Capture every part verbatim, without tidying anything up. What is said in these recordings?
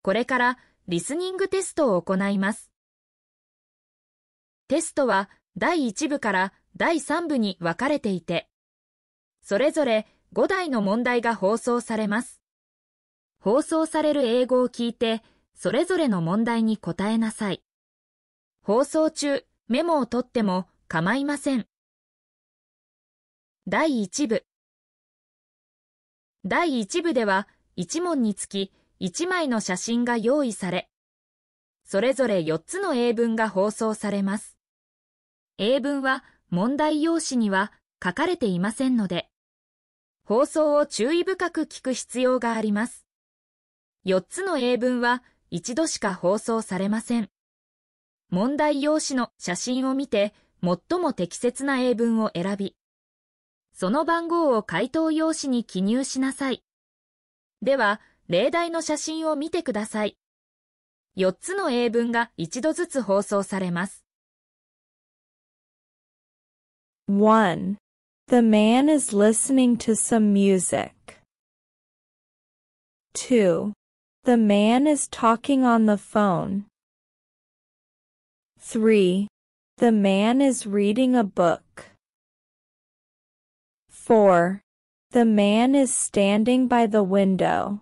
これからリスニングテストを行います。テストはだいいち部からだいさん部に分かれていて、それぞれご題の問題が放送されます。放送される英語を聞いて、それぞれの問題に答えなさい。放送中、メモを取っても構いません。だいいち部。だいいち部ではいち問につきいち枚の写真が用意され、それぞれよっつの英文が放送されます。英文は問題用紙には書かれていませんので、放送を注意深く聞く必要があります。よっつの英文は一度しか放送されません。問題用紙の写真を見て、最も適切な英文を選び、その番号を回答用紙に記入しなさい。では、例題の写真を見てください。よっつの英文が一度ずつ放送されます。 one. The man is listening to some music. two. The man is talking on the phone. three. The man is reading a book. four. The man is standing by the window.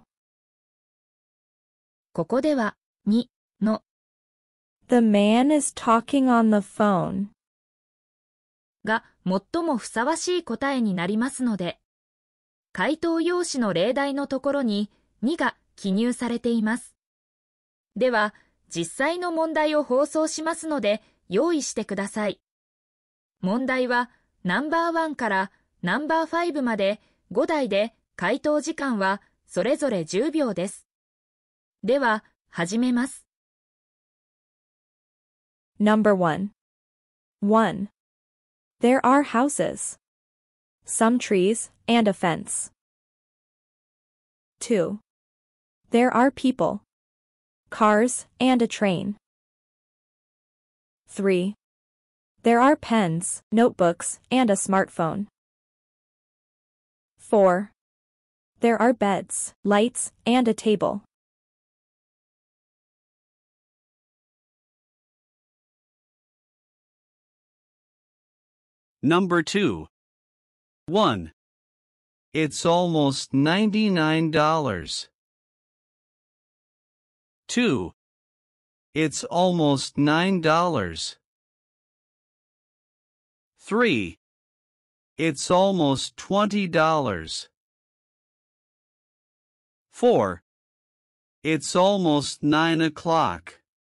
ここでは、にの The man is talking on the phone. が最もふさわしい答えになりますので、回答用紙の例題のところににが記入されています。では、実際の問題を放送しますので用意してください。問題はナンバーワンからナンバーファイブまでご題で回答時間はそれぞれじゅうびょうです。では、始めます。 Number one. one. There are houses, some trees, and a fence. two. There are people, cars, and a train. three. There are pens, notebooks, and a smartphone. four. There are beds, lights, and a table. Number two. one. It's almost ninety-nine dollars. two. It's almost nine dollars. three. It's almost twenty dollars. four. It's almost nine o'clock.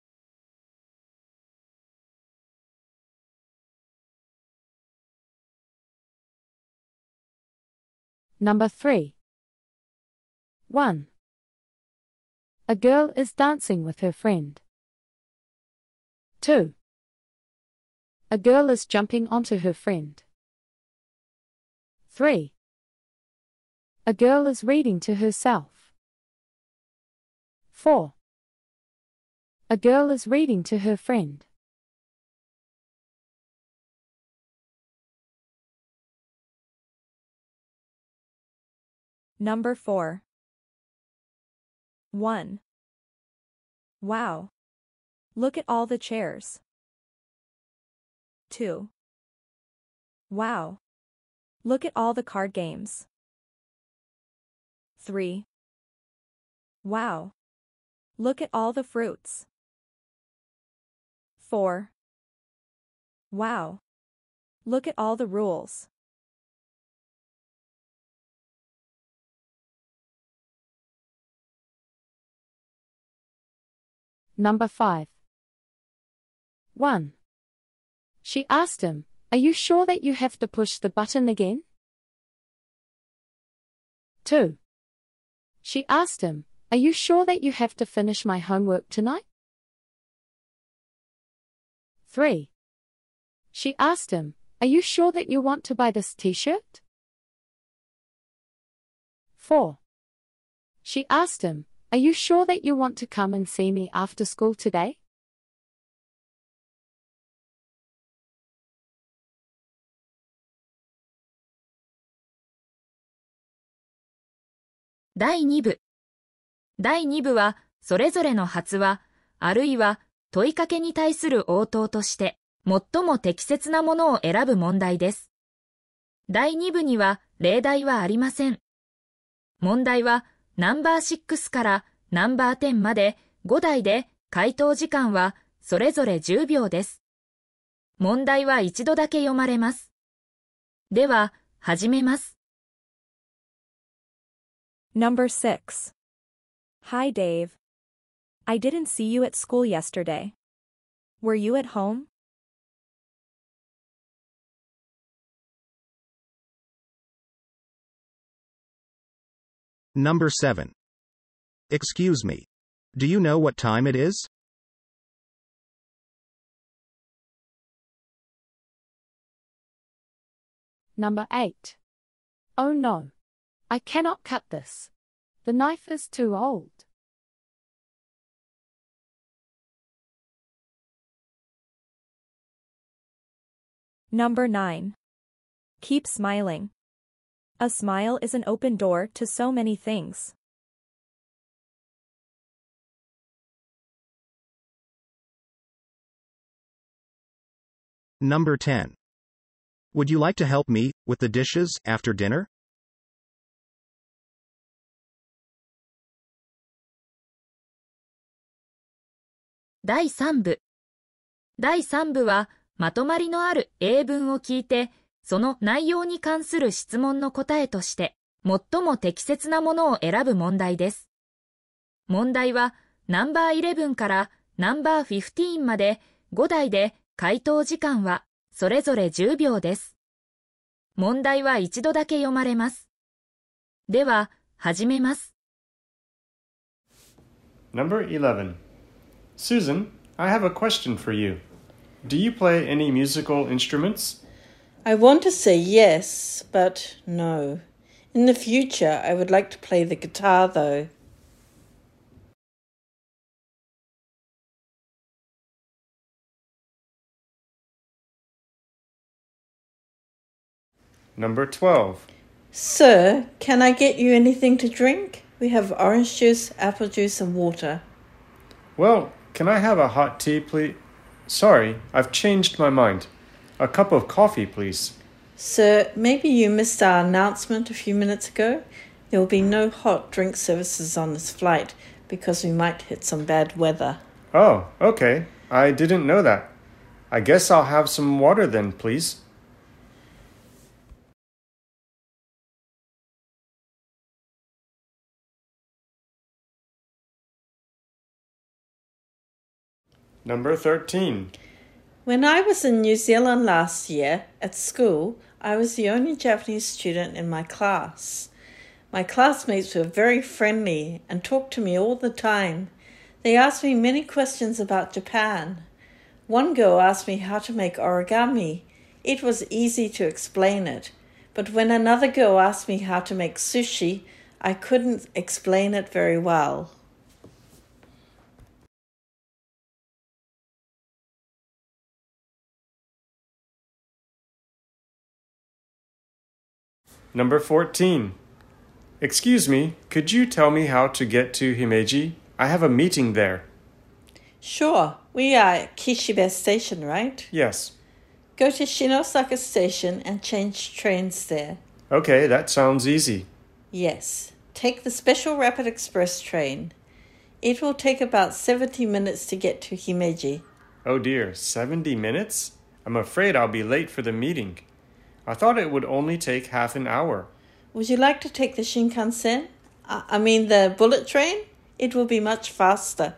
Number three. one. A girl is dancing with her friend. two. A girl is jumping onto her friend. three. A girl is reading to herself. four. A girl is reading to her friend. Number four. one. Wow. Look at all the chairs. two. Wow. Look at all the card games. three. Wow. Look at all the fruits. four. Wow. Look at all the rules. Number five. one. She asked him, "Are you sure that you have to push the button again?" two. She asked him, "Are you sure that you have to finish my homework tonight?" three. She asked him, "Are you sure that you want to buy this t-shirt?" four. She asked him, "Are you sure that you want to come and see me after school today?" だいに部。だいに部はそれぞれの発話、あるいは問いかけに対する応答として、最も適切なものを選ぶ問題です。だいに部には例題はありません。問題はナンバーろくからナンバーじゅうまでご題で回答時間はそれぞれじゅうびょうです。問題は一度だけ読まれます。では、始めます。 Number six. Hi, Dave. I didn't see you at school yesterday. Were you at home? Number seven. Excuse me. Do you know what time it is? Number eight. Oh no. I cannot cut this. The knife is too old. Number nine. Keep smiling. A smile is an open door to so many things. Number ten. Would you like to help me with the dishes after dinner? だいさん部。だいさん部は、まとまりのある英文を聞いて、その内容に関する質問の答えとして、最も適切なものを選ぶ問題です。問題は、ナンバーじゅういちからナンバーじゅうごまでご題で回答時間はそれぞれじゅうびょうです。問題は一度だけ読まれます。では、始めます。 Number eleven. Susan, I have a question for you. Do you play any musical instruments? I want to say yes, but no. In the future, I would like to play the guitar, though. Number twelve. Sir, can I get you anything to drink? We have orange juice, apple juice, and water. Well, can I have a hot tea, please? Sorry, I've changed my mind. A cup of coffee, please. Sir, maybe you missed our announcement a few minutes ago. There will be no hot drink services on this flight because we might hit some bad weather. Oh, okay. I didn't know that. I guess I'll have some water then, please. Number thirteen. When I was in New Zealand last year, at school, I was the only Japanese student in my class. My classmates were very friendly and talked to me all the time. They asked me many questions about Japan. One girl asked me how to make origami. It was easy to explain it. But when another girl asked me how to make sushi, I couldn't explain it very well. Number fourteen. Excuse me, could you tell me how to get to Himeji? I have a meeting there. Sure, we are at Kishibe Station, right? Yes. Go to Shinosaka Station and change trains there. Okay, that sounds easy. Yes, take the Special Rapid Express train. It will take about seventy minutes to get to Himeji. Oh dear, seventy minutes? I'm afraid I'll be late for the meeting. I thought it would only take half an hour. Would you like to take the Shinkansen? I, I mean the bullet train? It will be much faster.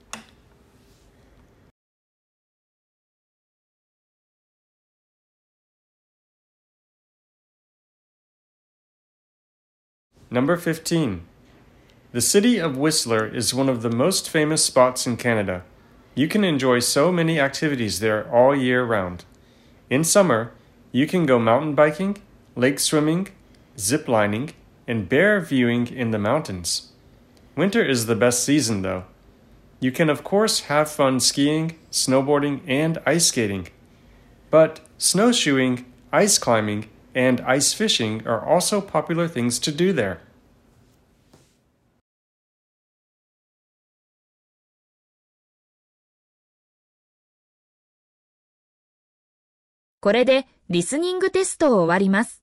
Number fifteen. The city of Whistler is one of the most famous spots in Canada. You can enjoy so many activities there all year round. In summer, you can go mountain biking, lake swimming, zip lining, and bear viewing in the mountains. Winter is the best season, though. You can, of course, have fun skiing, snowboarding, and ice skating. But snowshoeing, ice climbing, and ice fishing are also popular things to do there. これでリスニングテストを終わります。